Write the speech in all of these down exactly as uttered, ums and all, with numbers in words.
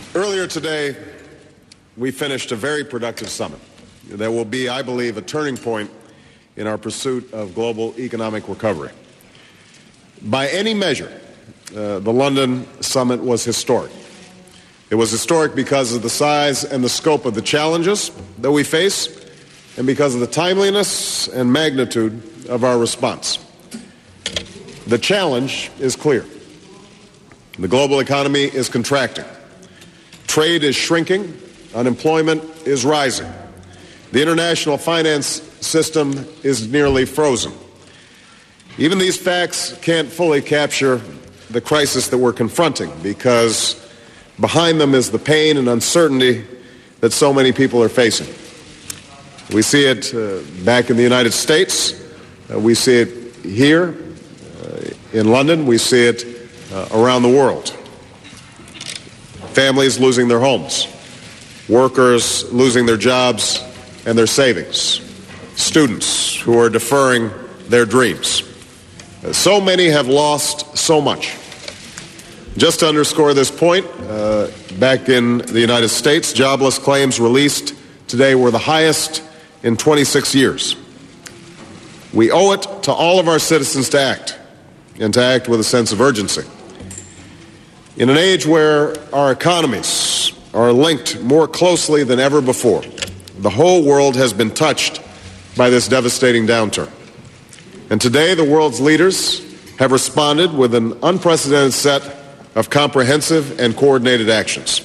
Earlier today, we finished a very productive summit that will be, I believe, a turning point in our pursuit of global economic recovery. By any measure, uh, the London summit was historic. It was historic because of the size and the scope of the challenges that we face and because of the timeliness and magnitude of our response. The challenge is clear. The global economy is contracting. Trade is shrinking. Unemployment is rising. The international finance system is nearly frozen. Even these facts can't fully capture the crisis that we're confronting because behind them is the pain and uncertainty that so many people are facing. We see it uh, back in the United States. Uh, we see it here uh, in London. We see it uh, around the world. Families losing their homes, workers losing their jobs and their savings, students who are deferring their dreams. So many have lost so much. Just to underscore this point, uh, back in the United States, jobless claims released today were the highest in twenty-six years. We owe it to all of our citizens to act, and to act with a sense of urgency. In an age where our economies are linked more closely than ever before, the whole world has been touched by this devastating downturn. And today, the world's leaders have responded with an unprecedented set of comprehensive and coordinated actions.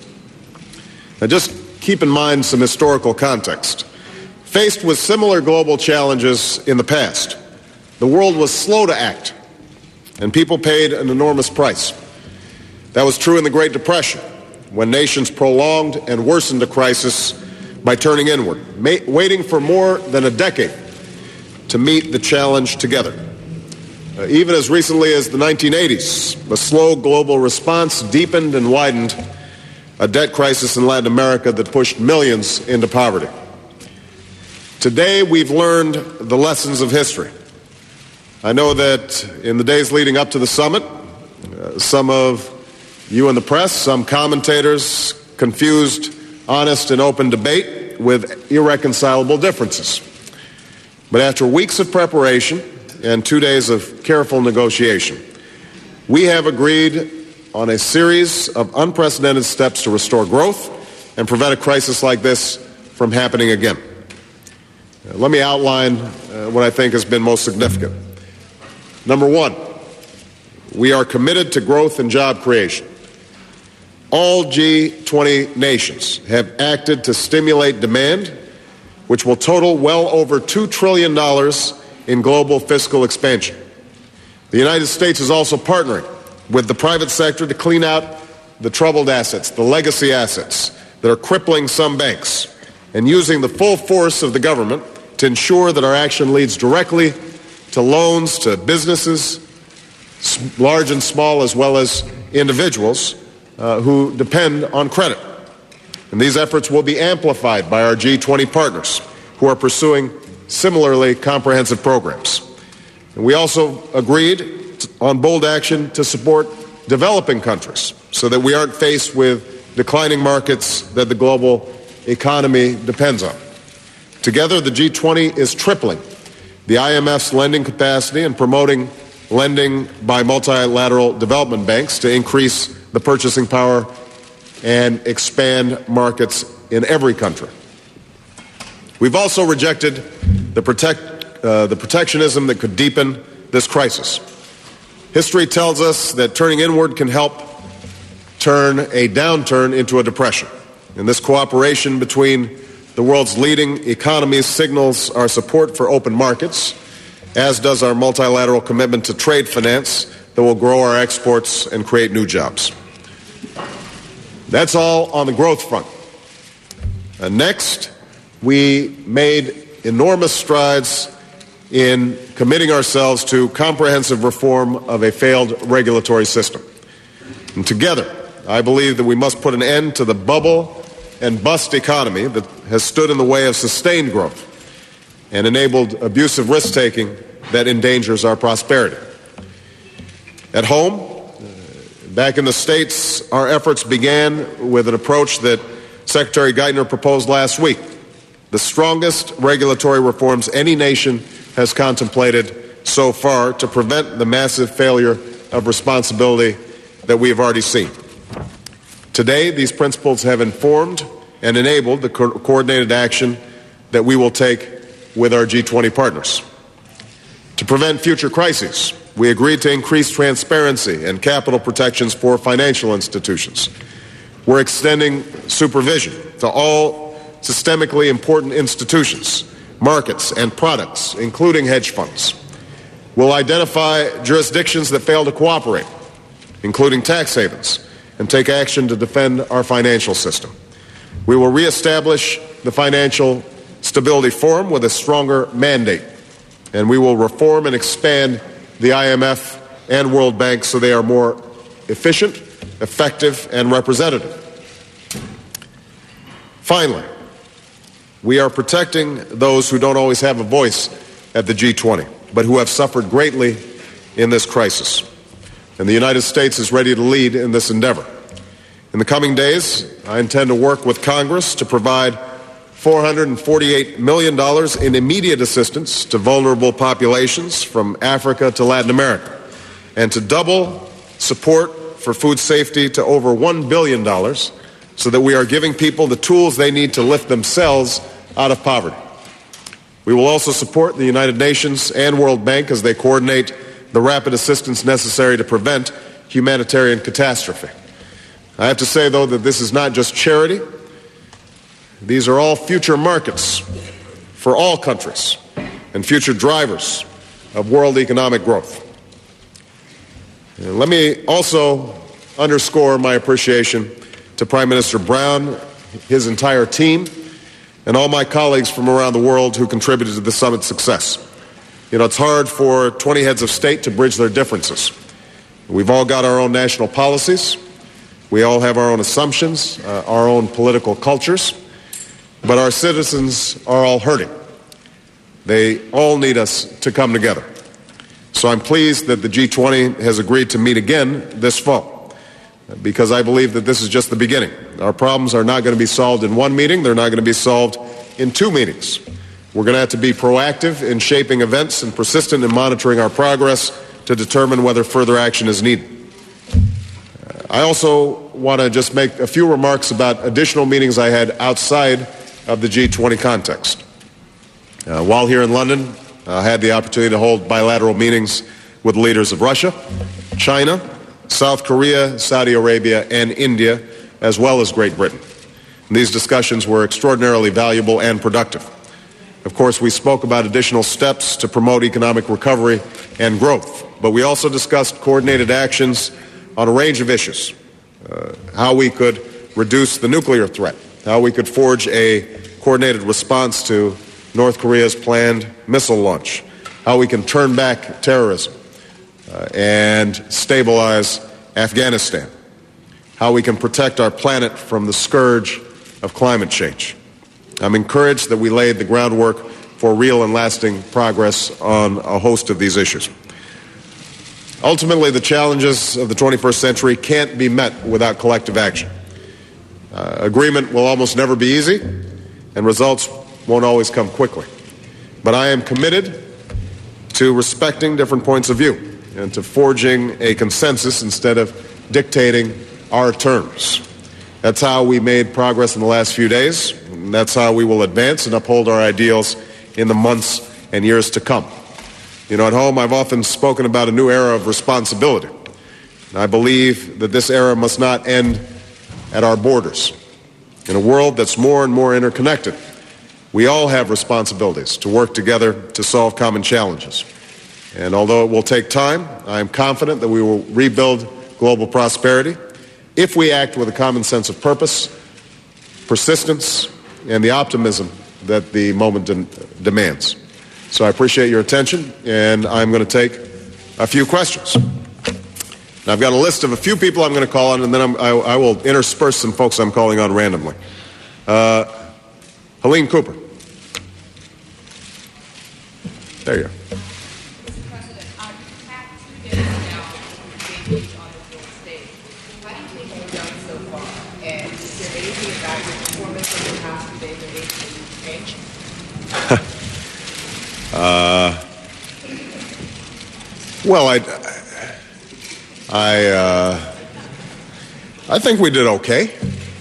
Now, just keep in mind some historical context. Faced with similar global challenges in the past, the world was slow to act, and people paid an enormous price. That was true in the Great Depression, when nations prolonged and worsened a crisis by turning inward, ma- waiting for more than a decade to meet the challenge together. Uh, even as recently as the nineteen eighties, the slow global response deepened and widened a debt crisis in Latin America that pushed millions into poverty. Today, we've learned the lessons of history. I know that in the days leading up to the summit, uh, some of you in the press, some commentators confused honest and open debate with irreconcilable differences. But after weeks of preparation and two days of careful negotiation, we have agreed on a series of unprecedented steps to restore growth and prevent a crisis like this from happening again. Uh, let me outline uh, what I think has been most significant. Number one, we are committed to growth and job creation. All G twenty nations have acted to stimulate demand, which will total well over two trillion dollars in global fiscal expansion. The United States is also partnering with the private sector to clean out the troubled assets, the legacy assets that are crippling some banks, and using the full force of the government to ensure that our action leads directly to loans to businesses, large and small, as well as individuals uh, who depend on credit. And these efforts will be amplified by our G twenty partners who are pursuing similarly comprehensive programs. And we also agreed on bold action to support developing countries so that we aren't faced with declining markets that the global economy depends on. Together, the G twenty is tripling the I M F's lending capacity and promoting lending by multilateral development banks to increase the purchasing power and expand markets in every country. We've also rejected the, protect, uh, the protectionism that could deepen this crisis. History tells us that turning inward can help turn a downturn into a depression. And this cooperation between the world's leading economies signals our support for open markets, as does our multilateral commitment to trade finance that will grow our exports and create new jobs. That's all on the growth front. Uh, next, we made enormous strides in committing ourselves to comprehensive reform of a failed regulatory system. And together, I believe that we must put an end to the bubble and bust economy that has stood in the way of sustained growth and enabled abusive risk-taking that endangers our prosperity. At home, Back in the States, our efforts began with an approach that Secretary Geithner proposed last week, the strongest regulatory reforms any nation has contemplated so far to prevent the massive failure of responsibility that we have already seen. Today, these principles have informed and enabled the co- coordinated action that we will take with our G twenty partners. To prevent future crises, we agreed to increase transparency and capital protections for financial institutions. We're extending supervision to all systemically important institutions, markets, and products, including hedge funds. We'll identify jurisdictions that fail to cooperate, including tax havens, and take action to defend our financial system. We will reestablish the Financial Stability Forum with a stronger mandate, and we will reform and expand the I M F and World Bank so they are more efficient, effective, and representative. Finally, we are protecting those who don't always have a voice at the G twenty, but who have suffered greatly in this crisis. And the United States is ready to lead in this endeavor. In the coming days, I intend to work with Congress to provide four hundred forty-eight million dollars in immediate assistance to vulnerable populations from Africa to Latin America, and to double support for food safety to over one billion dollars so that we are giving people the tools they need to lift themselves out of poverty. We will also support the United Nations and World Bank as they coordinate the rapid assistance necessary to prevent humanitarian catastrophe. I have to say, though, that this is not just charity. These are all future markets for all countries and future drivers of world economic growth. And let me also underscore my appreciation to Prime Minister Brown, his entire team, and all my colleagues from around the world who contributed to the summit's success. You know, it's hard for twenty heads of state to bridge their differences. We've all got our own national policies. We all have our own assumptions, uh, our own political cultures. But our citizens are all hurting. They all need us to come together. So I'm pleased that the G twenty has agreed to meet again this fall, because I believe that this is just the beginning. Our problems are not going to be solved in one meeting. They're not going to be solved in two meetings. We're going to have to be proactive in shaping events and persistent in monitoring our progress to determine whether further action is needed. I also want to just make a few remarks about additional meetings I had outside of the G twenty context. Uh, while here in London, I had the opportunity to hold bilateral meetings with leaders of Russia, China, South Korea, Saudi Arabia, and India, as well as Great Britain. And these discussions were extraordinarily valuable and productive. Of course, we spoke about additional steps to promote economic recovery and growth, but we also discussed coordinated actions on a range of issues, uh, how we could reduce the nuclear threat, how we could forge a coordinated response to North Korea's planned missile launch, how we can turn back terrorism uh, and stabilize Afghanistan, how we can protect our planet from the scourge of climate change. I'm encouraged that we laid the groundwork for real and lasting progress on a host of these issues. Ultimately, the challenges of the twenty-first century can't be met without collective action. Uh, agreement will almost never be easy, and results won't always come quickly. But I am committed to respecting different points of view and to forging a consensus instead of dictating our terms. That's how we made progress in the last few days, and that's how we will advance and uphold our ideals in the months and years to come. You know, at home, I've often spoken about a new era of responsibility. And I believe that this era must not end at our borders. In a world that's more and more interconnected, we all have responsibilities to work together to solve common challenges. And although it will take time, I am confident that we will rebuild global prosperity if we act with a common sense of purpose, persistence, and the optimism that the moment de- demands. So I appreciate your attention, and I'm going to take a few questions. And I've got a list of a few people I'm going to call on, and then I'm, I, I will intersperse some folks I'm calling on randomly. Uh, Helene Cooper. There you are. Mister President, um, you have two days now to engage on the world stage. uh, well, I, I, uh, I think we did okay.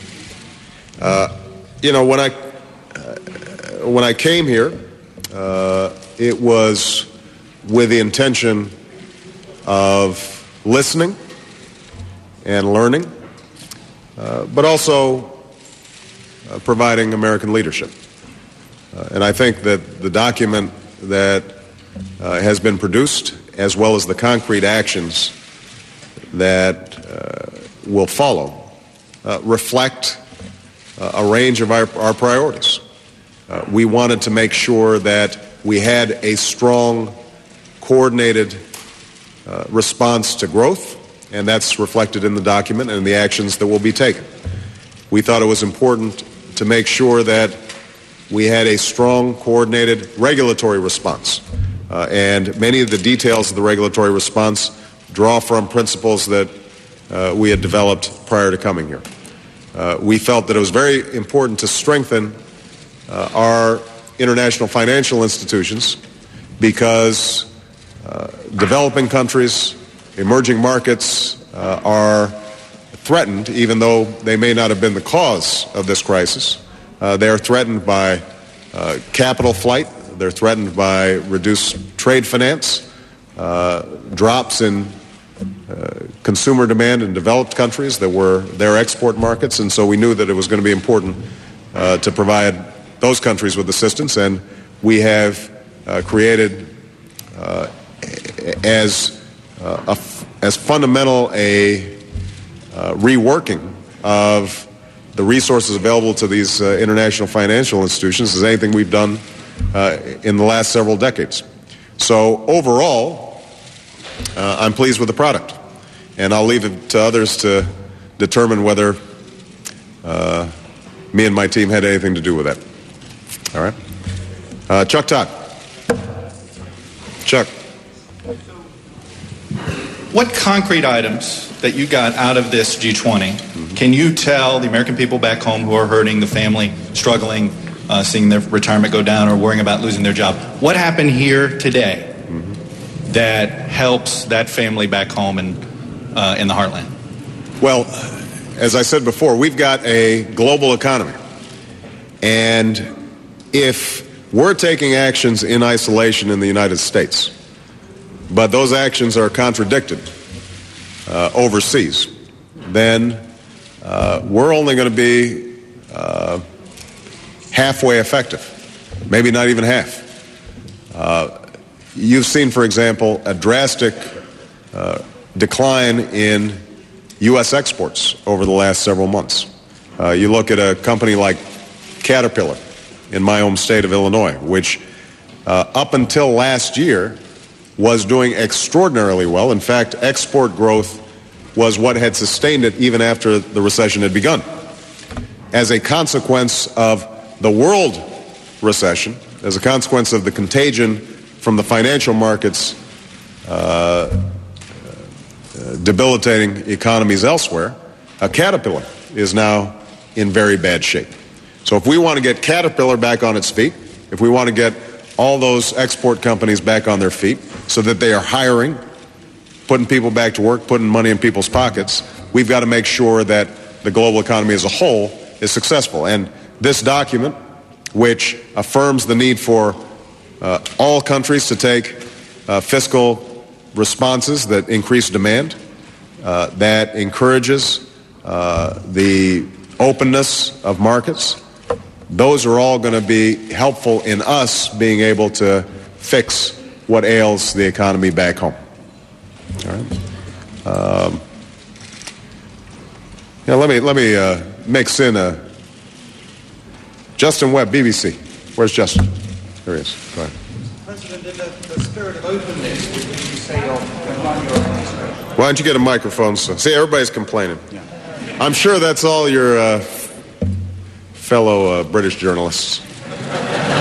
Uh, you know, when I uh, when I came here, uh, it was with the intention of listening and learning, uh, but also uh, providing American leadership. Uh, and I think that the document that uh, has been produced, as well as the concrete actions that uh, will follow, uh, reflect uh, a range of our, our priorities. Uh, we wanted to make sure that we had a strong, coordinated uh, response to growth, and that's reflected in the document and the actions that will be taken. We thought it was important to make sure that we had a strong, coordinated regulatory response. Uh, and many of the details of the regulatory response draw from principles that uh, we had developed prior to coming here. Uh, we felt that it was very important to strengthen uh, our international financial institutions because uh, developing countries, emerging markets uh, are threatened, even though they may not have been the cause of this crisis. Uh, they are threatened by uh, capital flight. They're threatened by reduced trade finance, uh, drops in uh, consumer demand in developed countries that were their export markets. And so we knew that it was going to be important uh, to provide those countries with assistance. And we have uh, created uh, as, uh, a f- as fundamental a uh, reworking of the resources available to these uh, international financial institutions is anything we've done uh, in the last several decades. So overall, uh, I'm pleased with the product, and I'll leave it to others to determine whether uh, me and my team had anything to do with that. All right, uh, Chuck Todd. Chuck. What concrete items that you got out of this G twenty mm-hmm. can you tell the American people back home who are hurting, the family struggling, uh, seeing their retirement go down or worrying about losing their job, what happened here today mm-hmm. that helps that family back home and uh, in the heartland? Well, as I said before, we've got a global economy, and if we're taking actions in isolation in the United States, but those actions are contradicted uh, overseas, then uh, we're only going to be uh, halfway effective, maybe not even half. Uh, you've seen, for example, a drastic uh, decline in U S exports over the last several months. Uh, you look at a company like Caterpillar in my home state of Illinois, which uh, up until last year was doing extraordinarily well. In fact, export growth was what had sustained it even after the recession had begun. As a consequence of the world recession, as a consequence of the contagion from the financial markets uh, uh, debilitating economies elsewhere, a Caterpillar is now in very bad shape. So if we want to get Caterpillar back on its feet, if we want to get all those export companies back on their feet so that they are hiring, putting people back to work, putting money in people's pockets, we've got to make sure that the global economy as a whole is successful. And this document, which affirms the need for uh, all countries to take uh, fiscal responses that increase demand, uh, that encourages uh, the openness of markets, those are all going to be helpful in us being able to fix what ails the economy back home. All right. Um, yeah, let me let me uh, mix in a Justin Webb, B B C. Where's Justin? There he is. Go ahead. President, in the, the spirit of openness, what did you say of your administration? Why don't you get a microphone? So, see, everybody's complaining. Yeah. I'm sure that's all your uh, fellow uh, British journalists.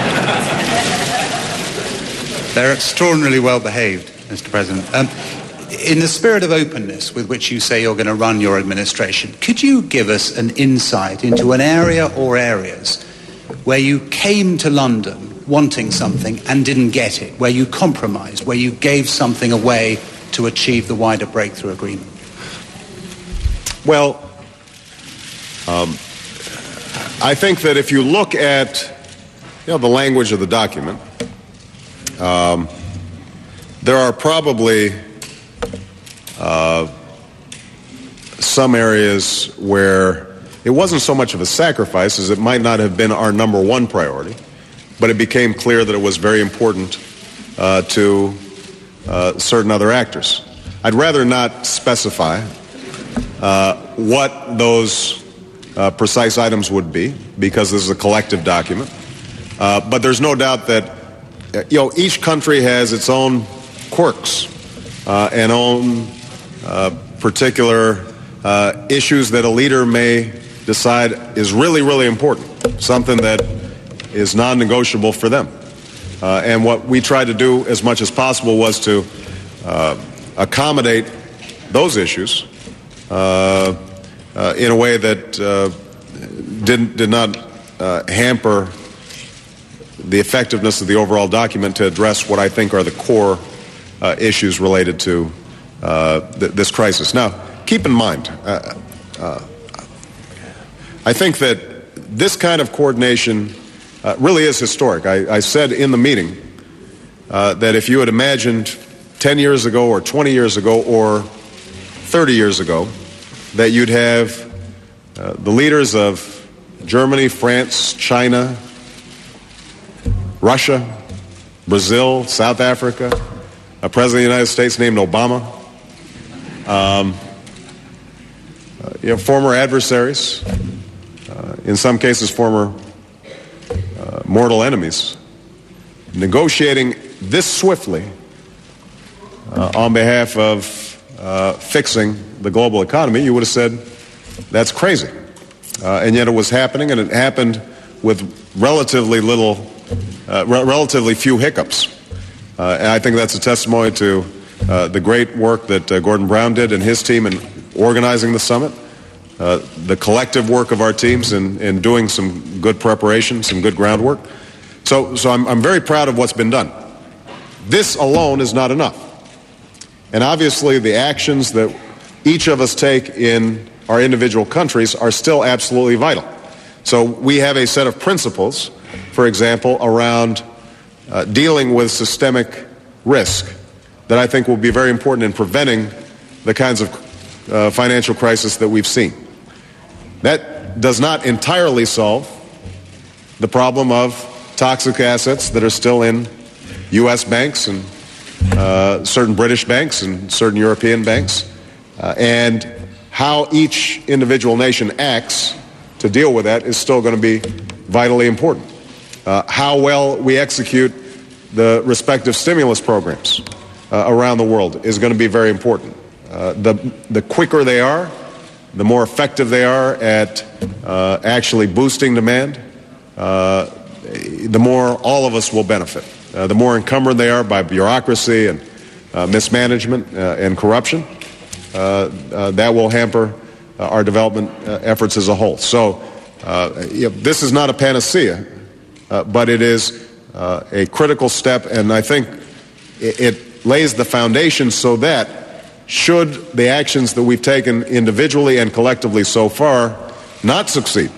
They're extraordinarily well behaved, Mister President. Um, in the spirit of openness with which you say you're going to run your administration, could you give us an insight into an area or areas where you came to London wanting something and didn't get it, where you compromised, where you gave something away to achieve the wider breakthrough agreement? Well, um, I think that if you look at, you know, the language of the document, um, there are probably uh, some areas where it wasn't so much of a sacrifice as it might not have been our number one priority, but it became clear that it was very important uh, to uh, certain other actors. I'd rather not specify uh, what those uh, precise items would be, because this is a collective document. Uh, but there's no doubt that, uh, you know, each country has its own quirks uh, and own uh, particular uh, issues that a leader may decide is really, really important, something that is non-negotiable for them. Uh, and what we tried to do as much as possible was to uh, accommodate those issues uh, uh, in a way that uh, didn't, did not uh, hamper the effectiveness of the overall document to address what I think are the core uh, issues related to uh, th- this crisis. Now, keep in mind, uh, uh, I think that this kind of coordination uh, really is historic. I, I said in the meeting uh, that if you had imagined ten years ago or twenty years ago or thirty years ago that you'd have uh, the leaders of Germany, France, China, Russia, Brazil, South Africa, a president of the United States named Obama, um, uh, you know, former adversaries, uh, in some cases former uh, mortal enemies, negotiating this swiftly uh, on behalf of uh, fixing the global economy, you would have said, that's crazy. Uh, and yet it was happening, and it happened with relatively little Uh, re- relatively few hiccups. Uh, and I think that's a testimony to uh, the great work that uh, Gordon Brown did and his team in organizing the summit, uh, the collective work of our teams in, in doing some good preparation, some good groundwork. So, so I'm, I'm very proud of what's been done. This alone is not enough. And obviously the actions that each of us take in our individual countries are still absolutely vital. So we have a set of principles, for example, around uh, dealing with systemic risk that I think will be very important in preventing the kinds of uh, financial crisis that we've seen. That does not entirely solve the problem of toxic assets that are still in U S banks and uh, certain British banks and certain European banks, uh, and how each individual nation acts to deal with that is still going to be vitally important. Uh, how well we execute the respective stimulus programs uh, around the world is going to be very important. Uh, the, the quicker they are, the more effective they are at uh, actually boosting demand, uh, the more all of us will benefit. Uh, the more encumbered they are by bureaucracy and uh, mismanagement uh, and corruption, uh, uh, that will hamper uh, our development uh, efforts as a whole. So uh, you know, this is not a panacea. Uh, but it is uh, a critical step, and I think it, it lays the foundation so that should the actions that we've taken individually and collectively so far not succeed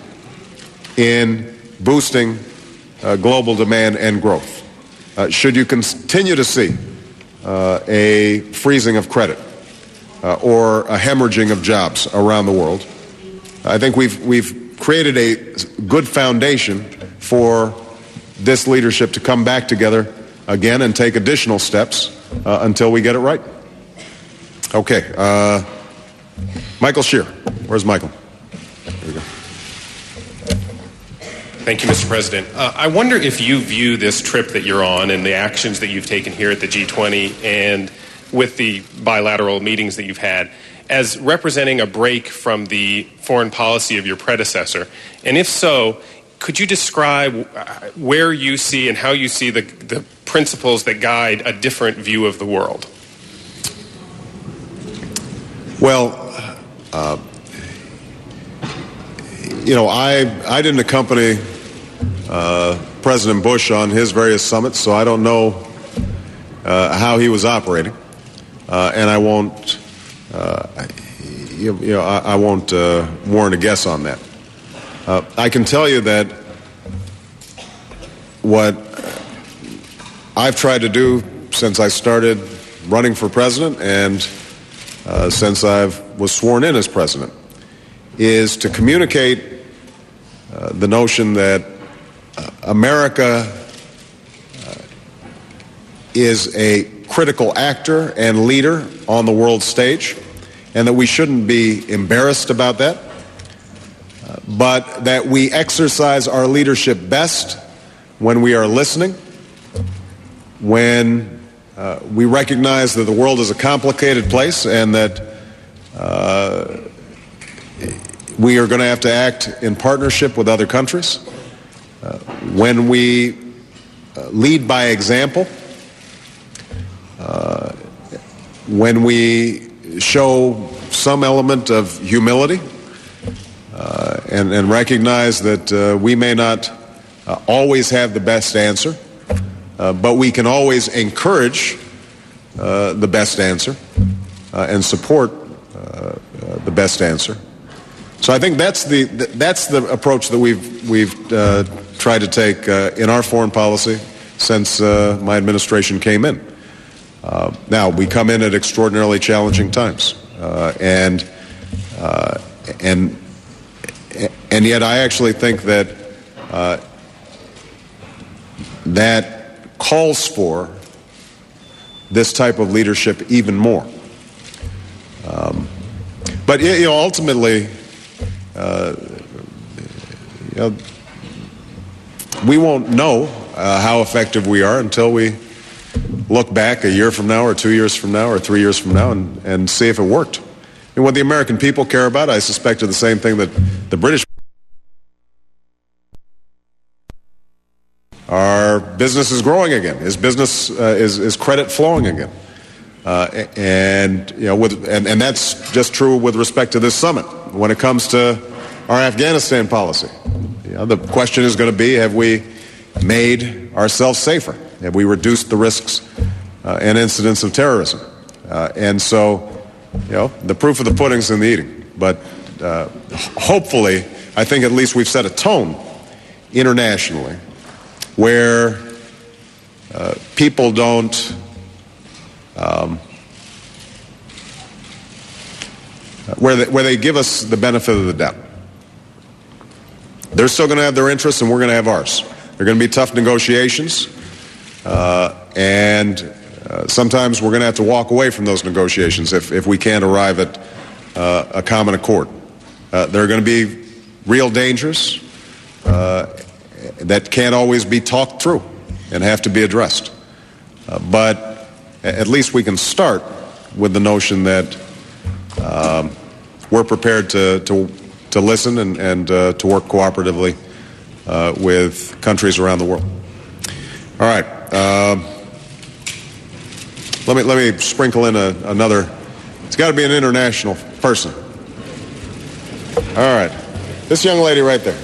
in boosting uh, global demand and growth, uh, should you continue to see uh, a freezing of credit uh, or a hemorrhaging of jobs around the world, I think we've, we've created a good foundation for this leadership to come back together again and take additional steps uh, until we get it right. Okay, uh, Michael Scheer. Where's Michael? There we go. Thank you, Mister President. Uh, I wonder if you view this trip that you're on and the actions that you've taken here at the G twenty and with the bilateral meetings that you've had as representing a break from the foreign policy of your predecessor. And if so, could you describe where you see and how you see the, the principles that guide a different view of the world? Well, uh, you know, I I didn't accompany uh, President Bush on his various summits, so I don't know uh, how he was operating, uh, and I won't, uh, you, you know, I, I won't uh, warrant a guess on that. Uh, I can tell you that what I've tried to do since I started running for president and uh, since I was sworn in as president is to communicate uh, the notion that uh, America uh, is a critical actor and leader on the world stage, and that we shouldn't be embarrassed about that, uh, but that we exercise our leadership best when we are listening, when uh, we recognize that the world is a complicated place and that uh, we are going to have to act in partnership with other countries, uh, when we uh, lead by example, uh, when we show some element of humility uh, and, and recognize that uh, we may not uh, always have the best answer, uh, but we can always encourage uh, the best answer uh, and support uh, uh, the best answer. So I think that's the that's the approach that we've we've uh, tried to take uh, in our foreign policy since uh, my administration came in. Uh, now we come in at extraordinarily challenging times, uh, and uh, and and yet I actually think that uh, that calls for this type of leadership even more. Um, but you know, ultimately. Uh, you know, we won't know uh, how effective we are until we look back a year from now or two years from now or three years from now and, and see if it worked. And what the American people care about, I suspect, is the same thing that the British. Our business is growing again. Is business uh, is is credit flowing again? Uh, and you know, with and, and that's just true with respect to this summit. When it comes to our Afghanistan policy, you know, the question is going to be: have we made ourselves safer? Have we reduced the risks uh, and incidents of terrorism? Uh, and so, you know, the proof of the pudding's in the eating. But uh, hopefully, I think at least we've set a tone internationally where uh, people don't. Um, where they, where they give us the benefit of the doubt. They're still going to have their interests, and we're going to have ours. They're going to be tough negotiations, uh, and uh, sometimes we're going to have to walk away from those negotiations if, if we can't arrive at uh, a common accord. Uh, there are going to be real dangers uh, that can't always be talked through and have to be addressed. Uh, but at least we can start with the notion that um, we're prepared to, to, to listen and, and uh, to work cooperatively uh, with countries around the world. All right. Um, let me let me sprinkle in a, another. It's got to be an international person. All right. This young lady right there.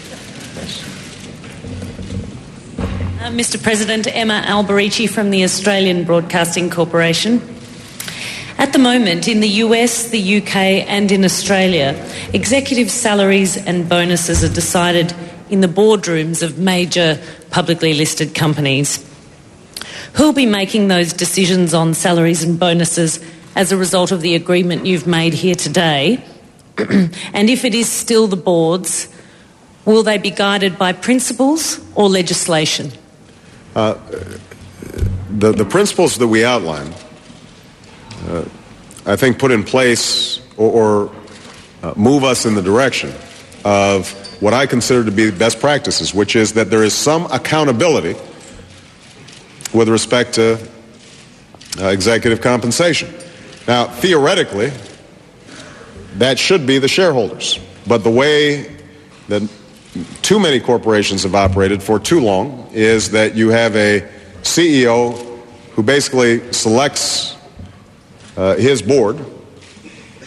Uh, Mister President, Emma Alberici from the Australian Broadcasting Corporation. At the moment, in the U S, the U K and in Australia, executive salaries and bonuses are decided in the boardrooms of major publicly listed companies. Who will be making those decisions on salaries and bonuses as a result of the agreement you've made here today? And if it is still the boards, will they be guided by principles or legislation? Uh, the, the principles that we outlined, uh, I think, put in place or, or uh, move us in the direction of what I consider to be best practices, which is that there is some accountability with respect to uh, executive compensation. Now, theoretically, that should be the shareholders, but the way that too many corporations have operated for too long is that you have a C E O who basically selects uh, his board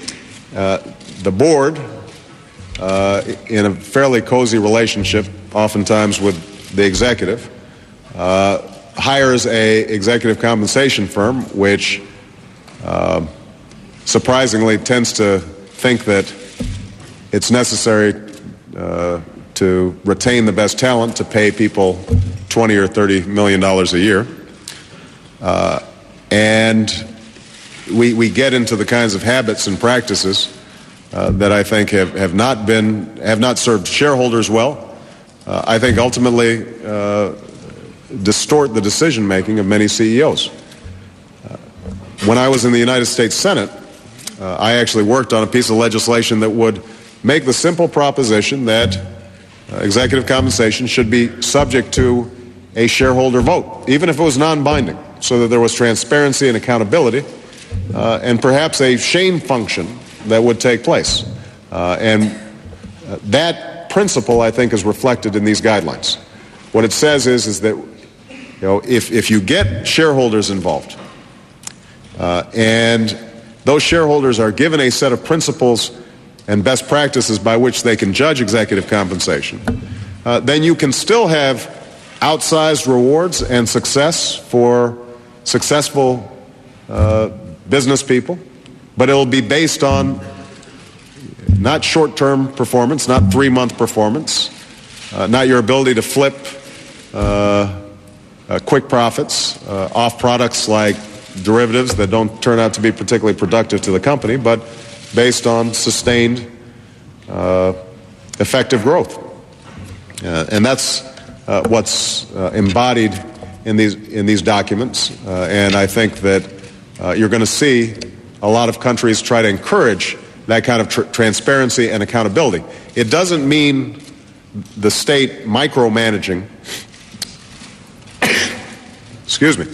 uh, the board, uh, in a fairly cozy relationship, oftentimes with the executive, uh, hires a executive compensation firm, which uh, surprisingly tends to think that it's necessary uh, to retain the best talent to pay people twenty or thirty million dollars a year. Uh, and we, we get into the kinds of habits and practices uh, that I think have, have not been, have not served shareholders well. Uh, I think ultimately uh, distort the decision-making of many C E Os. Uh, when I was in the United States Senate, uh, I actually worked on a piece of legislation that would make the simple proposition that uh, executive compensation should be subject to a shareholder vote, even if it was non-binding, so that there was transparency and accountability, uh, and perhaps a shame function that would take place. Uh, and uh, that principle, I think, is reflected in these guidelines. What it says is, is that you know, if, if you get shareholders involved, uh, and those shareholders are given a set of principles and best practices by which they can judge executive compensation, uh, then you can still have outsized rewards and success for successful uh, business people, but it'll be based on not short-term performance, not three-month performance, uh, not your ability to flip uh, uh, quick profits uh, off products like derivatives that don't turn out to be particularly productive to the company, but based on sustained uh, effective growth. Uh, and that's Uh, what's uh, embodied in these in these documents, uh, and I think that uh, you're going to see a lot of countries try to encourage that kind of tr- transparency and accountability. It doesn't mean the state micromanaging. Excuse me.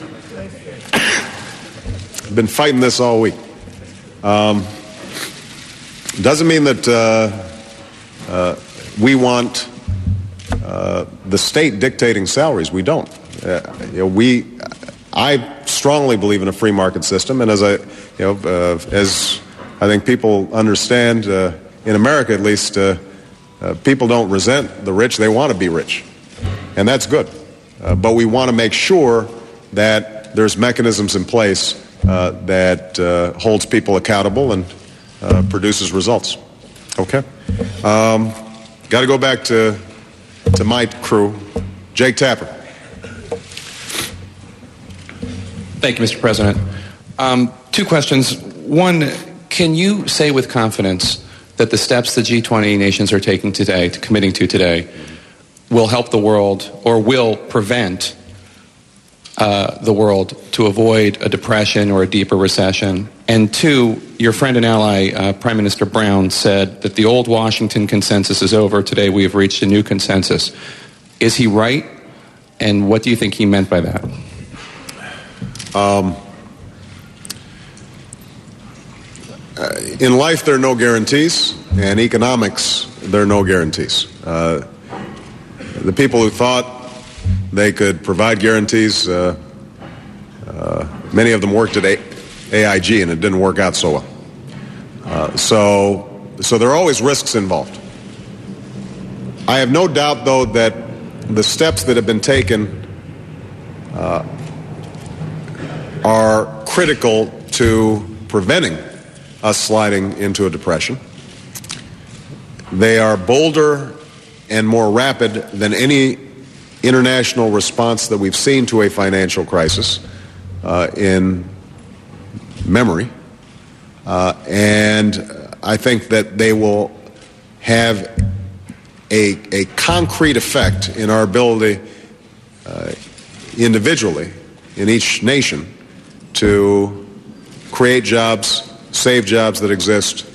I've been fighting this all week. Um, doesn't mean that uh, uh, we want Uh, the state dictating salaries. We don't. Uh, you know, we. I strongly believe in a free market system, and as I, you know, uh, as I think people understand, uh, in America at least, uh, uh, people don't resent the rich; they want to be rich, and that's good. Uh, but we want to make sure that there's mechanisms in place uh, that uh, holds people accountable and uh, produces results. Okay. Um, got to go back to. to my crew. Jake Tapper. Thank you, Mister President. Um, two questions. One, can you say with confidence that the steps the G twenty nations are taking today, to committing to today, will help the world or will prevent uh, the world to avoid a depression or a deeper recession? And two, your friend and ally, uh, Prime Minister Brown, said that the old Washington consensus is over. Today we have reached a new consensus. Is he right? And what do you think he meant by that? Um, in life, there are no guarantees. And economics, there are no guarantees. Uh, the people who thought they could provide guarantees, uh, uh, many of them worked at A. A I G, and it didn't work out so well. Uh, so, so there are always risks involved. I have no doubt, though, that the steps that have been taken uh, are critical to preventing us sliding into a depression. They are bolder and more rapid than any international response that we've seen to a financial crisis uh, in memory, uh, and I think that they will have a, a concrete effect in our ability uh, individually in each nation to create jobs, save jobs that exist,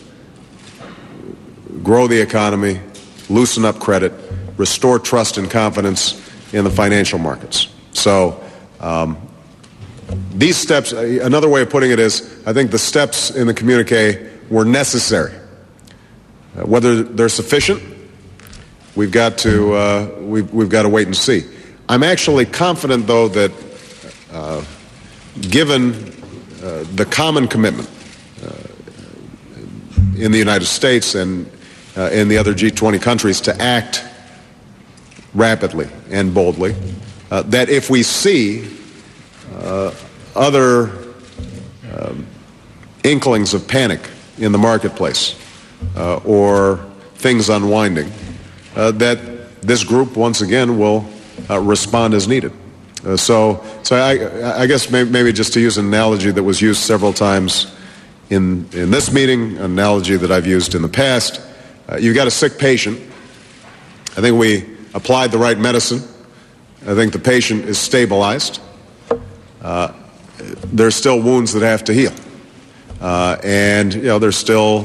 grow the economy, loosen up credit, restore trust and confidence in the financial markets. So um, these steps, another way of putting it is, I think the steps in the communique were necessary. Uh, whether they're sufficient, we've got to uh, we've, we've got to wait and see. I'm actually confident, though, that uh, given uh, the common commitment uh, in the United States and uh, in the other G twenty countries to act rapidly and boldly, uh, that if we see uh, other um, inklings of panic in the marketplace uh, or things unwinding, uh, that this group once again will uh, respond as needed. Uh, so, so I, I guess maybe, maybe just to use an analogy that was used several times in in this meeting, an analogy that I've used in the past. Uh, you've got a sick patient. I think we applied the right medicine. I think the patient is stabilized. Uh, there's still wounds that have to heal, uh, and you know there's still,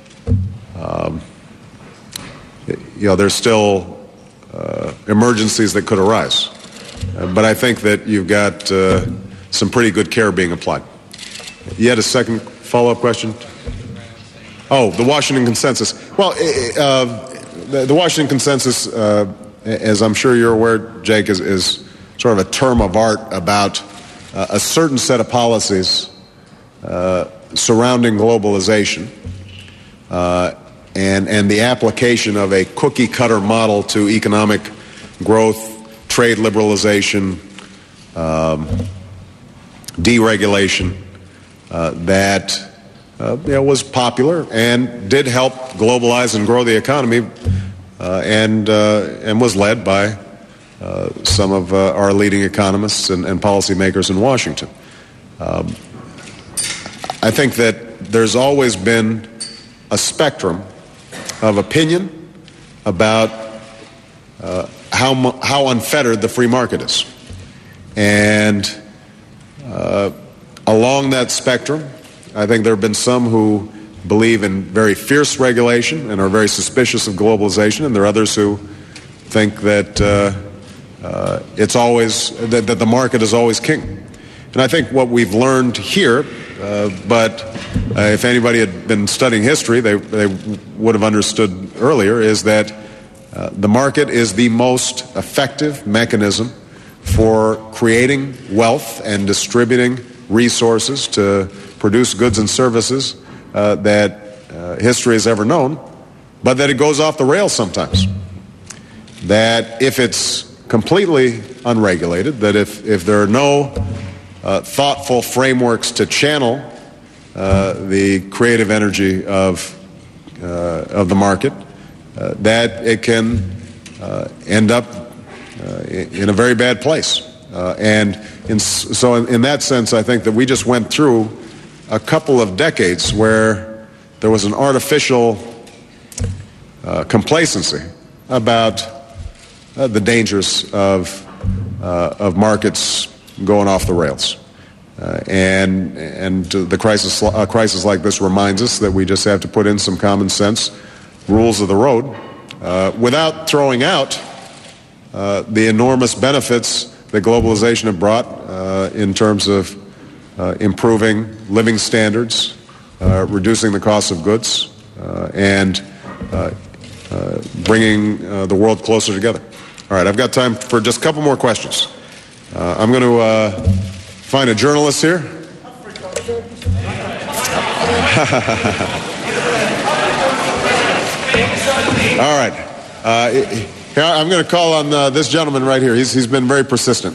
um, you know, there's still uh, emergencies that could arise. Uh, but I think that you've got uh, some pretty good care being applied. You had a second follow-up question? Oh, the Washington Consensus. Well, uh, the, the Washington Consensus, uh, as I'm sure you're aware, Jake, is, is sort of a term of art about uh, a certain set of policies uh, surrounding globalization uh, and, and the application of a cookie-cutter model to economic growth, trade liberalization, um, deregulation, uh, that uh, you know, was popular and did help globalize and grow the economy, uh, and uh, and was led by uh, some of uh, our leading economists and, and policymakers in Washington. Um, I think that there's always been a spectrum of opinion about uh, how how unfettered the free market is, and uh, along that spectrum, I think there have been some who believe in very fierce regulation and are very suspicious of globalization, and there are others who think that uh, uh, it's always that, that the market is always king. And I think what we've learned here, uh, but uh, if anybody had been studying history, they they would have understood earlier, is that Uh, the market is the most effective mechanism for creating wealth and distributing resources to produce goods and services uh, that uh, history has ever known, but that it goes off the rails sometimes. That if it's completely unregulated, that if, if there are no uh, thoughtful frameworks to channel uh, the creative energy of, uh, of the market, Uh, that it can uh, end up uh, in a very bad place. Uh, and in, so in, in that sense, I think that we just went through a couple of decades where there was an artificial uh, complacency about uh, the dangers of, uh, of markets going off the rails. Uh, and and the crisis, a crisis like this reminds us that we just have to put in some common sense rules of the road, uh, without throwing out uh, the enormous benefits that globalization have brought uh, in terms of uh, improving living standards, uh, reducing the cost of goods, uh, and uh, uh, bringing uh, the world closer together. All right, I've got time for just a couple more questions. Uh, I'm going to uh, find a journalist here. All right. Uh, I'm going to call on uh, this gentleman right here. He's, he's been very persistent.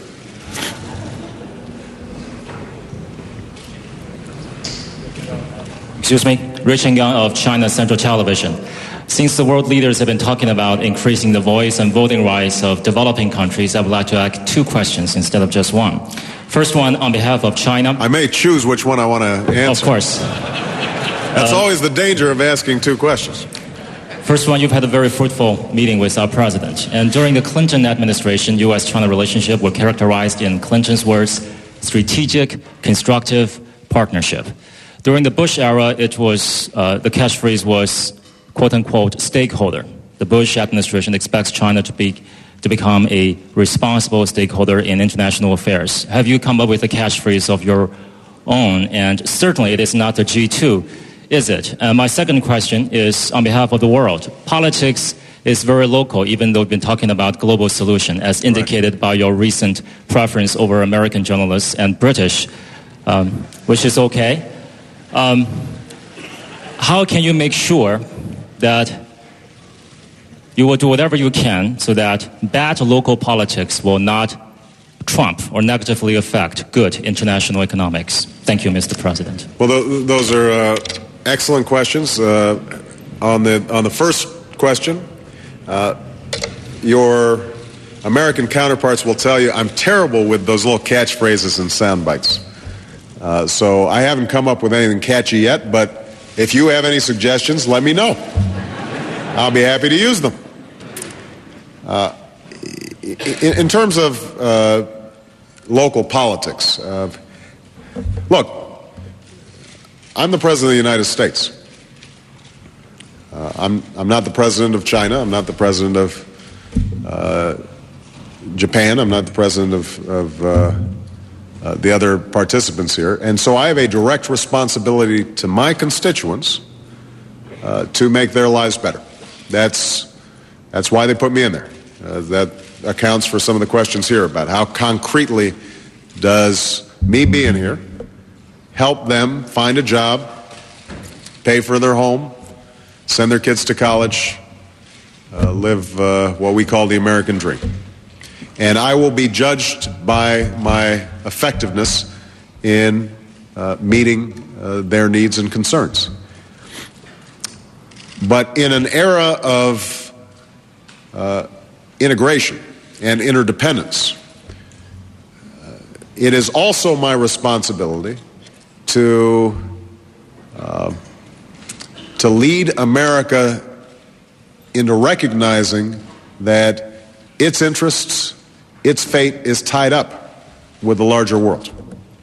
Excuse me. Rich Yang of China Central Television. Since the world leaders have been talking about increasing the voice and voting rights of developing countries, I would like to ask two questions instead of just one. First one, on behalf of China. I may choose which one I want to answer. Of course. That's uh, always the danger of asking two questions. First one, you've had a very fruitful meeting with our president. And during the Clinton administration, U S China relationship were characterized in Clinton's words, strategic, constructive partnership. During the Bush era, it was, uh, the catchphrase was, quote unquote, stakeholder. The Bush administration expects China to be, to become a responsible stakeholder in international affairs. Have you come up with a catchphrase of your own? And certainly it is not the G two. Is it? Uh, my second question is on behalf of the world. Politics is very local, even though we've been talking about global solution, as indicated by your recent preference over American journalists and British, um, which is okay. Um, how can you make sure that you will do whatever you can so that bad local politics will not trump or negatively affect good international economics? Thank you, Mister President. Well, th- those are uh, excellent questions. Uh, on the on the first question, uh, your American counterparts will tell you I'm terrible with those little catchphrases and sound bites. Uh, so I haven't come up with anything catchy yet, but if you have any suggestions, let me know. I'll be happy to use them. Uh, in, in terms of uh, local politics, uh, look, I'm the President of the United States. Uh, I'm, I'm not the President of China. I'm not the President of uh, Japan. I'm not the President of, of uh, uh, the other participants here. And so I have a direct responsibility to my constituents uh, to make their lives better. That's, that's why they put me in there. Uh, that accounts for some of the questions here about how concretely does me being here help them find a job, pay for their home, send their kids to college, uh, live uh, what we call the American dream. And I will be judged by my effectiveness in uh, meeting uh, their needs and concerns. But in an era of uh, integration and interdependence, uh, it is also my responsibility to uh, to lead America into recognizing that its interests, its fate is tied up with the larger world.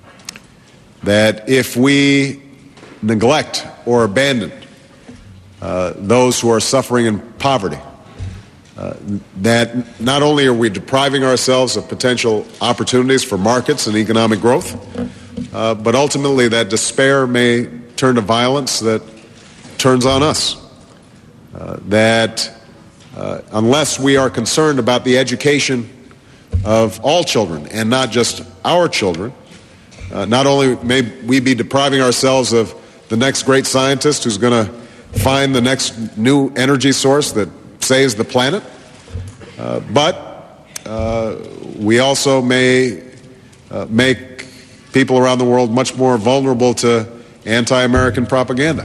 That if we neglect or abandon uh, those who are suffering in poverty, uh, that not only are we depriving ourselves of potential opportunities for markets and economic growth, uh, but ultimately that despair may turn to violence that turns on us. Uh, that uh, unless we are concerned about the education of all children and not just our children, uh, not only may we be depriving ourselves of the next great scientist who's going to find the next new energy source that saves the planet, uh, but uh, we also may uh, make people around the world much more vulnerable to anti-American propaganda.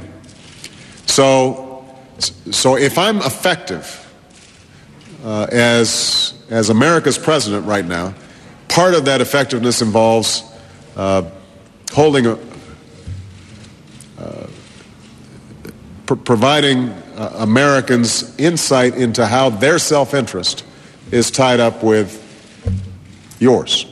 So, so if I'm effective uh, as as America's president right now, part of that effectiveness involves uh, holding, a, uh, pr- providing uh, Americans insight into how their self-interest is tied up with yours.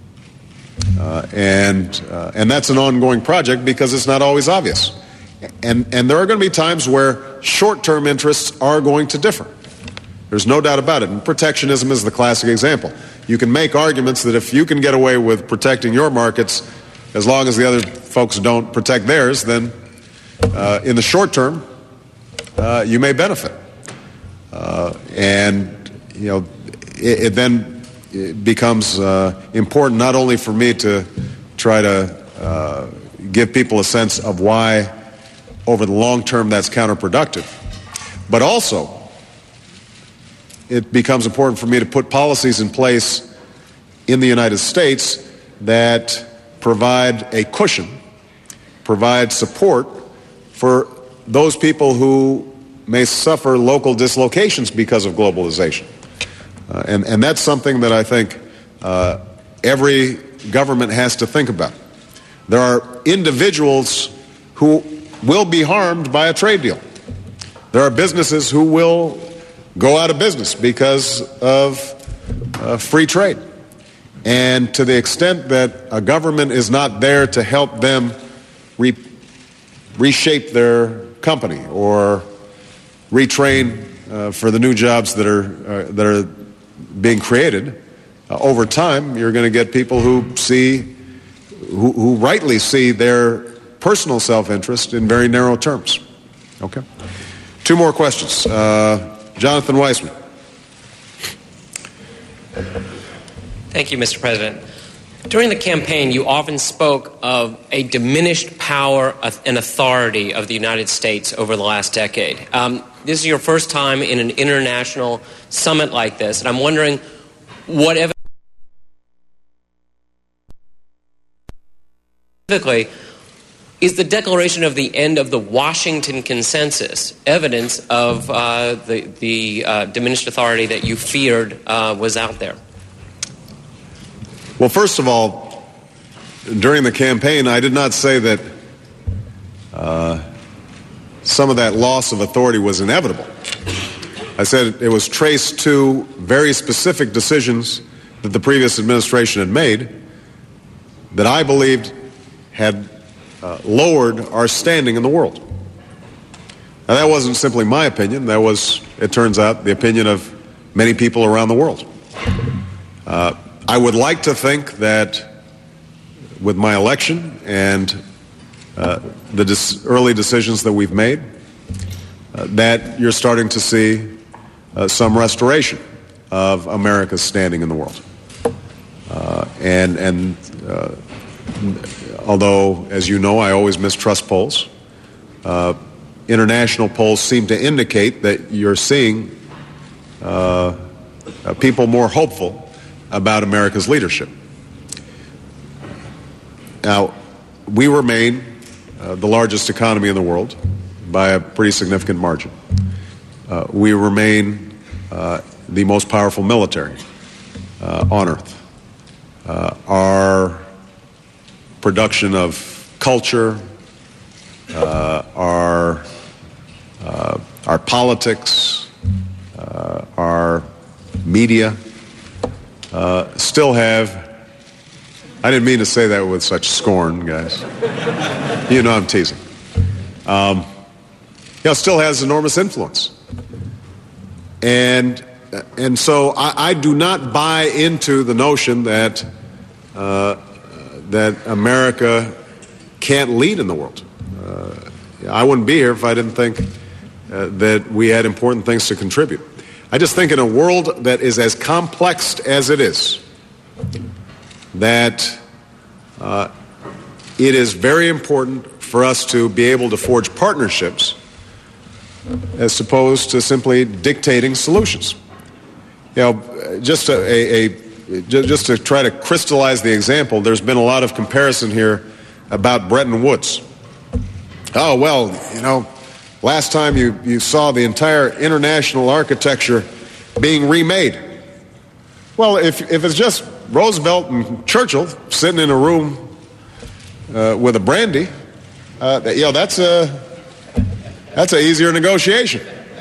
Uh, and uh, and that's an ongoing project because it's not always obvious. And and there are going to be times where short-term interests are going to differ. There's no doubt about it. And protectionism is the classic example. You can make arguments that if you can get away with protecting your markets, as long as the other folks don't protect theirs, then uh, in the short term, uh, you may benefit. Uh, and, you know, it, it then it becomes uh, important not only for me to try to uh, give people a sense of why over the long term that's counterproductive, but also it becomes important for me to put policies in place in the United States that provide a cushion, provide support for those people who may suffer local dislocations because of globalization. Uh, and, and that's something that I think uh, every government has to think about. There are individuals who will be harmed by a trade deal. There are businesses who will go out of business because of uh, free trade. And to the extent that a government is not there to help them re- reshape their company or retrain uh, for the new jobs that are uh, that are being created, uh, over time you're going to get people who see, who, who rightly see their personal self-interest in very narrow terms. Okay. Two more questions. Uh, Jonathan Weissman. Thank you, Mister President. During the campaign, you often spoke of a diminished power and authority of the United States over the last decade. Um, this is your first time in an international summit like this, and I'm wondering what evidence specifically is the declaration of the end of the Washington Consensus evidence of uh, the, the uh, diminished authority that you feared uh, was out there? Well, first of all, during the campaign, I did not say that uh, some of that loss of authority was inevitable. I said it was traced to very specific decisions that the previous administration had made that I believed had uh, lowered our standing in the world. Now, that wasn't simply my opinion. That was, it turns out, the opinion of many people around the world. Uh, I would like to think that with my election and uh, the dis- early decisions that we've made, uh, that you're starting to see uh, some restoration of America's standing in the world. Uh, and and uh, although, as you know, I always mistrust polls, uh, international polls seem to indicate that you're seeing uh, uh, people more hopeful about America's leadership. Now, we remain uh, the largest economy in the world by a pretty significant margin. Uh, we remain uh, the most powerful military uh, on earth. Uh, our production of culture, uh, our uh, our politics, uh, our media, Uh, still have, I didn't mean to say that with such scorn, guys. You know I'm teasing. Um, you know, still has enormous influence. And and so I, I do not buy into the notion that uh, that America can't lead in the world. Uh, I wouldn't be here if I didn't think uh, that we had important things to contribute. I just think in a world that is as complex as it is, that uh, it is very important for us to be able to forge partnerships as opposed to simply dictating solutions. You know, just a, a, a just to try to crystallize the example, there's been a lot of comparison here about Bretton Woods. Oh, well, you know, last time you, you saw the entire international architecture being remade. Well, if, if it's just Roosevelt and Churchill sitting in a room uh, with a brandy, uh, you know, that's a that's an easier negotiation.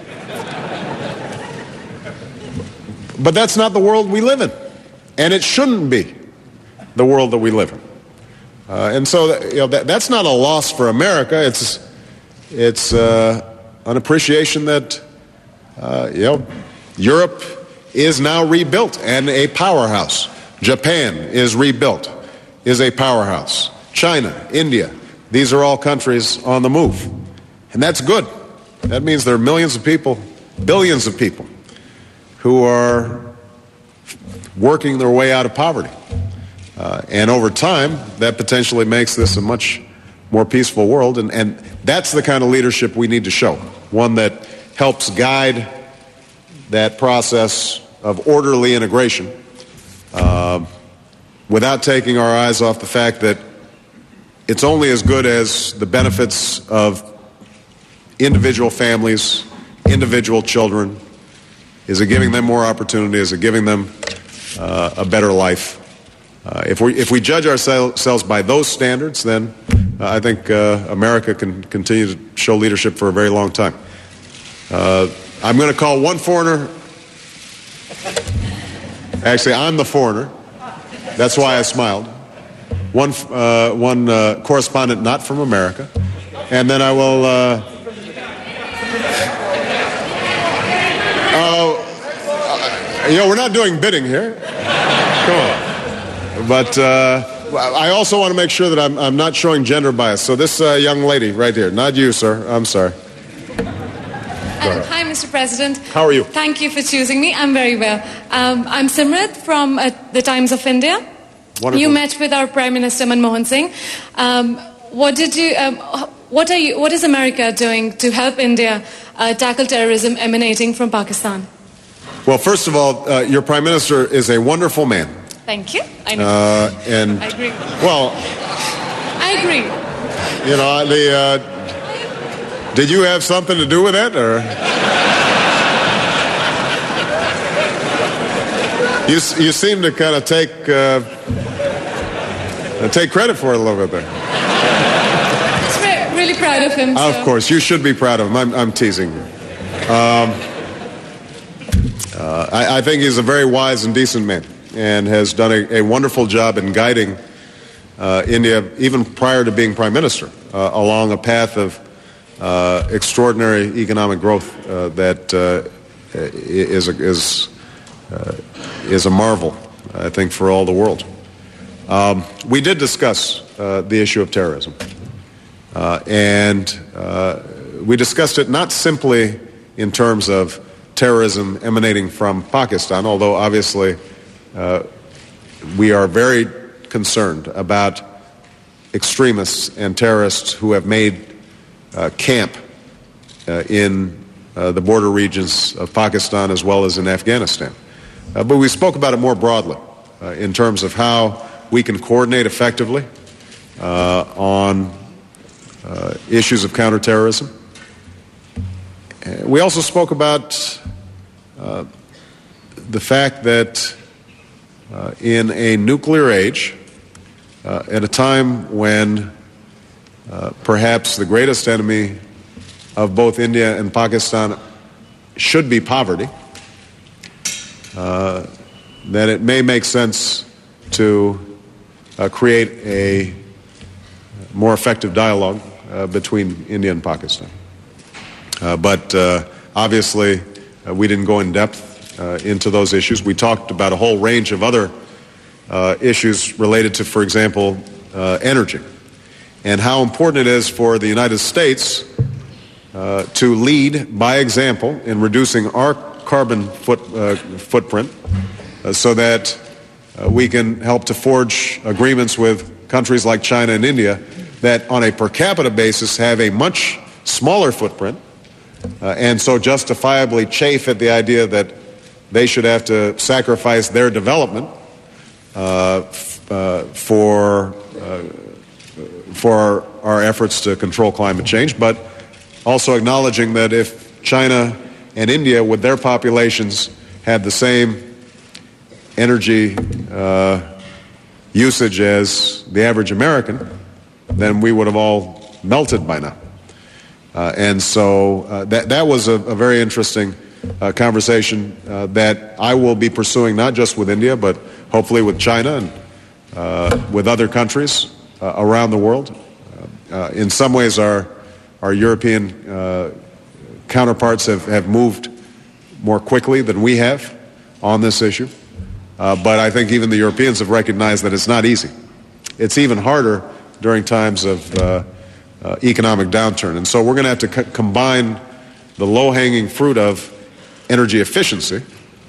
But that's not the world we live in, and it shouldn't be the world that we live in. Uh, and so, you know, that, that's not a loss for America. It's It's uh, an appreciation that, uh, you know, Europe is now rebuilt and a powerhouse. Japan is rebuilt, is a powerhouse. China, India, these are all countries on the move. And that's good. That means there are millions of people, billions of people, who are working their way out of poverty. Uh, and over time, that potentially makes this a much more peaceful world, and, and that's the kind of leadership we need to show, one that helps guide that process of orderly integration uh, without taking our eyes off the fact that it's only as good as the benefits of individual families, individual children. Is it giving them more opportunity? Is it giving them uh, a better life? Uh, if we if we judge ourselves by those standards, then uh, I think uh, America can continue to show leadership for a very long time. Uh, I'm going to call one foreigner. Actually, I'm the foreigner. That's why I smiled. One uh, one uh, correspondent not from America, and then I will. Uh, uh, you know, we're not doing bidding here. Come on. But uh, I also want to make sure that I'm, I'm not showing gender bias. So this uh, young lady right here, not you, sir. I'm sorry. Uh, hi, Mister President. How are you? Thank you for choosing me. I'm very well. Um, I'm Simrat from uh, the Times of India. Wonderful. You met with our Prime Minister Manmohan Singh. Um, what did you? Um, what are you? What is America doing to help India uh, tackle terrorism emanating from Pakistan? Well, first of all, uh, your Prime Minister is a wonderful man. Thank you. I know. Uh, and I agree. Well, I agree. You know, the. Uh, did you have something to do with that, or? You, you seem to kind of take uh, take credit for it a little bit there. I'm re- really proud of him. Of so. course, you should be proud of him. I'm, I'm teasing you. Um, uh, I, I think he's a very wise and decent man and has done a, a wonderful job in guiding uh, India, even prior to being Prime Minister, uh, along a path of uh, extraordinary economic growth uh, that uh, is a, is uh, is a marvel, I think, for all the world. Um, we did discuss uh, the issue of terrorism, uh, and uh, we discussed it not simply in terms of terrorism emanating from Pakistan, although obviously uh, we are very concerned about extremists and terrorists who have made uh, camp uh, in uh, the border regions of Pakistan as well as in Afghanistan. Uh, but we spoke about it more broadly uh, in terms of how we can coordinate effectively uh, on uh, issues of counterterrorism. Uh, we also spoke about uh, the fact that uh, in a nuclear age, uh, at a time when uh, perhaps the greatest enemy of both India and Pakistan should be poverty, Uh, that it may make sense to uh, create a more effective dialogue uh, between India and Pakistan. Uh, but uh, obviously, uh, we didn't go in depth uh, into those issues. We talked about a whole range of other uh, issues related to, for example, uh, energy, and how important it is for the United States uh, to lead by example in reducing our carbon foot, uh, footprint uh, so that uh, we can help to forge agreements with countries like China and India that on a per capita basis have a much smaller footprint uh, and so justifiably chafe at the idea that they should have to sacrifice their development uh, f- uh, for, uh, for our, our efforts to control climate change, but also acknowledging that if China and India, with their populations, had the same energy uh, usage as the average American, then we would have all melted by now. Uh, and so uh, that that was a, a very interesting uh, conversation uh, that I will be pursuing, not just with India, but hopefully with China and uh, with other countries uh, around the world. Uh, uh, in some ways, our our European uh, counterparts have, have moved more quickly than we have on this issue. Uh, but I think even the Europeans have recognized that it's not easy. It's even harder during times of uh, uh, economic downturn. And so we're going to have to co- combine the low-hanging fruit of energy efficiency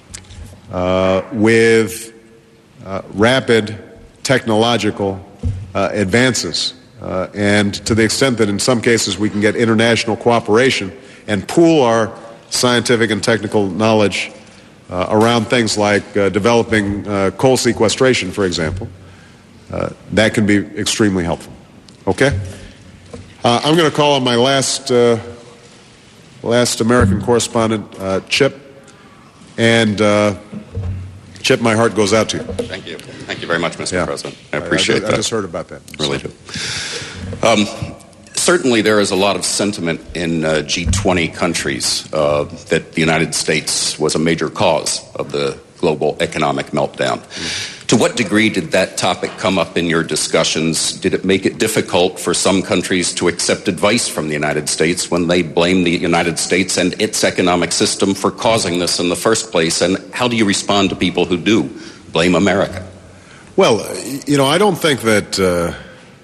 uh, with uh, rapid technological uh, advances. Uh, and to the extent that in some cases we can get international cooperation and pool our scientific and technical knowledge uh, around things like uh, developing uh, coal sequestration, for example, uh, that can be extremely helpful. Okay? Uh, I'm going to call on my last uh, last American correspondent, uh, Chip. And uh, Chip, my heart goes out to you. Thank you. Thank you very much, Mister Yeah. President. I appreciate I, I, that. I just heard about that. Really do. Um, certainly there is a lot of sentiment in uh, G twenty countries uh, that the United States was a major cause of the global economic meltdown. Mm-hmm. To what degree did that topic come up in your discussions? Did it make it difficult for some countries to accept advice from the United States when they blame the United States and its economic system for causing this in the first place? And how do you respond to people who do blame America? Well, you know, I don't think that... Uh,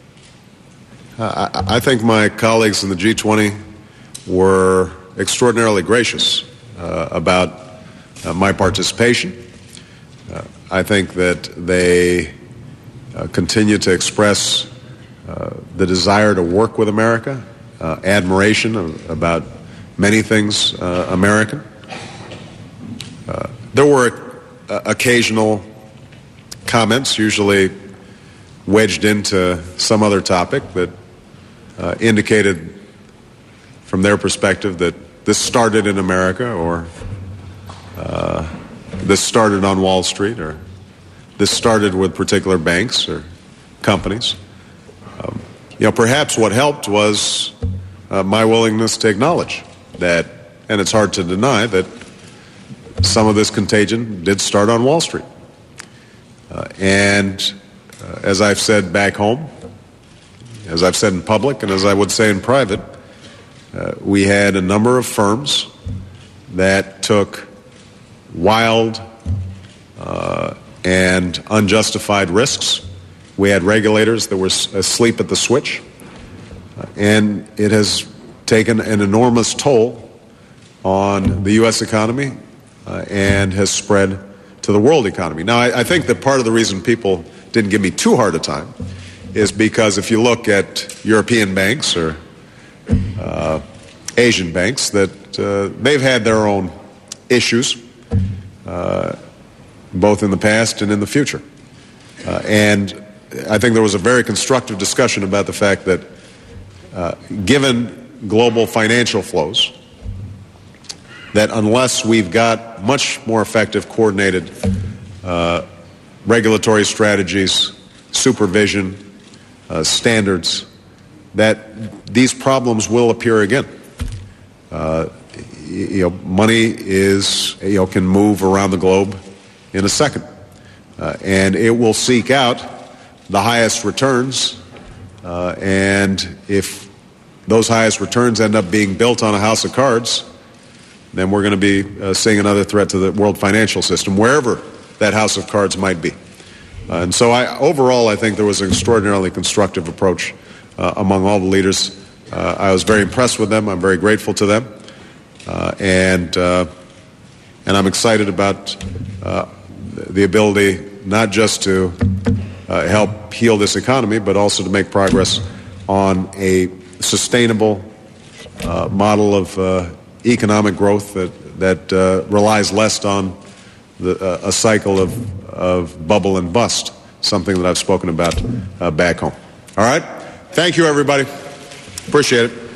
I, I think my colleagues in the G twenty were extraordinarily gracious uh, about uh, my participation. Uh, I think that they uh, continue to express uh, the desire to work with America, uh, admiration of, about many things uh, American. Uh, there were uh, occasional comments, usually wedged into some other topic, that uh, indicated from their perspective that this started in America, or uh, this started on Wall Street, or this started with particular banks or companies. Um, you know, perhaps what helped was uh, my willingness to acknowledge that, and it's hard to deny, that some of this contagion did start on Wall Street. Uh, and uh, as I've said back home, as I've said in public, and as I would say in private, uh, we had a number of firms that took wild uh, and unjustified risks. We had regulators that were asleep at the switch, uh, and it has taken an enormous toll on the U S economy uh, and has spread to the world economy. Now, I, I think that part of the reason people didn't give me too hard a time is because if you look at European banks or uh, Asian banks, that uh, they've had their own issues, uh, both in the past and in the future. Uh, and I think there was a very constructive discussion about the fact that uh, given global financial flows, that unless we've got much more effective coordinated uh, regulatory strategies, supervision, uh, standards, that these problems will appear again. Uh, you know, money is, you know, can move around the globe in a second. Uh, and it will seek out the highest returns. Uh, and if those highest returns end up being built on a house of cards, then we're going to be uh, seeing another threat to the world financial system, wherever that house of cards might be. Uh, and so I, overall, I think there was an extraordinarily constructive approach uh, among all the leaders. Uh, I was very impressed with them. I'm very grateful to them. Uh, and, uh, and I'm excited about uh, the ability not just to uh, help heal this economy, but also to make progress on a sustainable uh, model of uh, economic growth that, that uh, relies less on the, uh, a cycle of, of bubble and bust, something that I've spoken about uh, back home. All right? Thank you, everybody. Appreciate it.